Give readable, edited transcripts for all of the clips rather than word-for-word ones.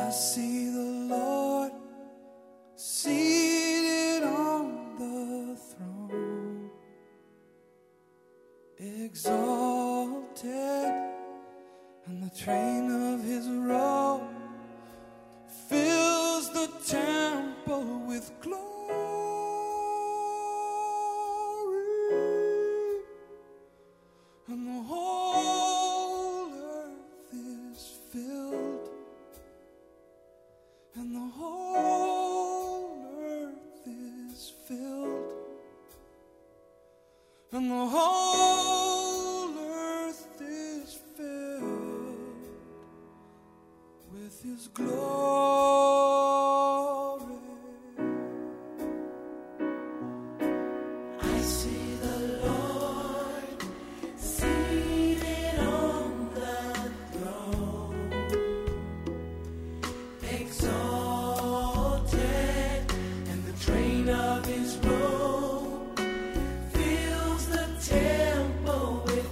I see the Lord seated on the throne, exalted, and the train of his robe fills the temple with glory, and the whole earth is filled, and the whole earth is filled, and the whole earth is filled with his glory. I see the Lord seated on the throne, exalted, and the train of his robe fills the temple with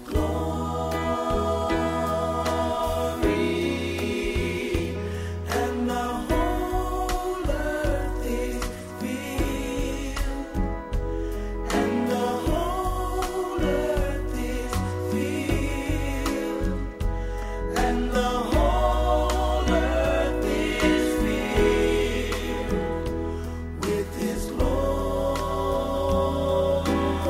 glory, and the whole earth is filled, and the whole earth is filled, and the whole earth is filled with his glory.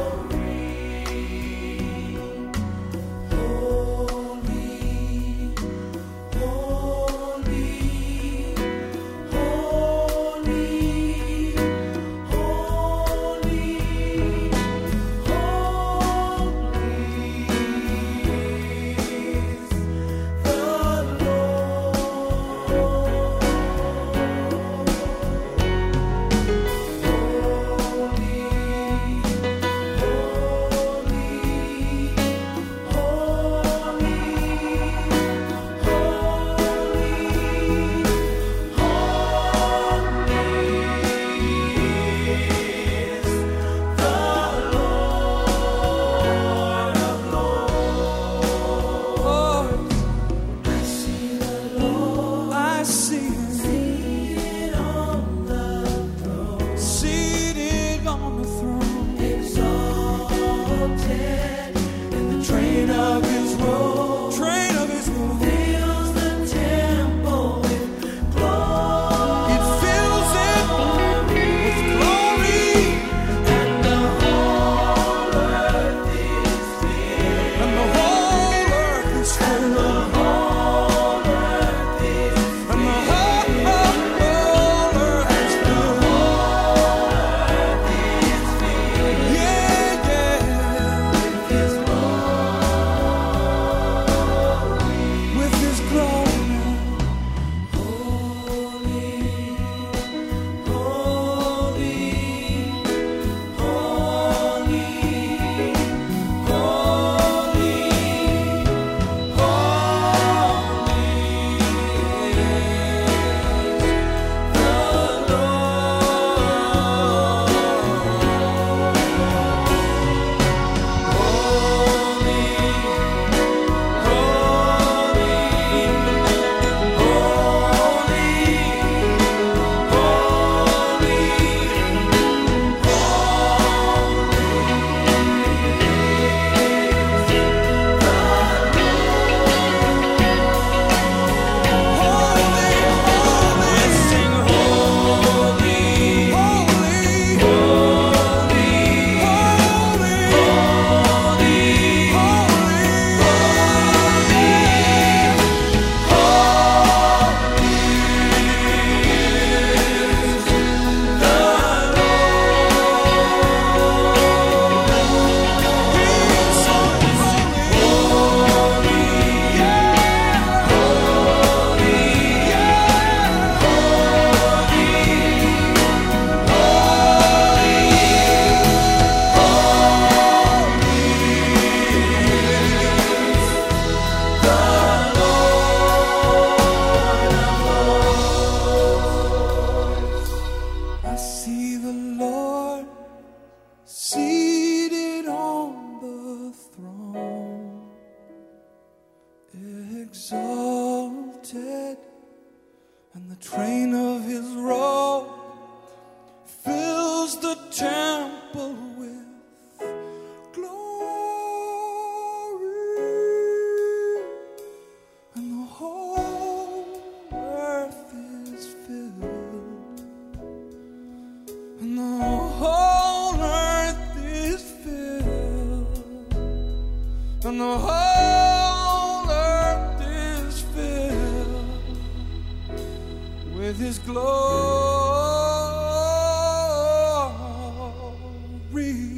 I see him seated on the throne, Exalted, and the train of his robe fills the temple with glory. It fills it with glory, And the whole earth is filled, and the whole earth is and filled, the whole earth is and the whole earth is filled. Yeah, yeah, his glory. with his glory. Holy, holy, holy, I see the Lord seated on the throne, exalted, temple with glory, and the whole earth is filled, and the whole earth is filled, and the whole earth is filled with His glory.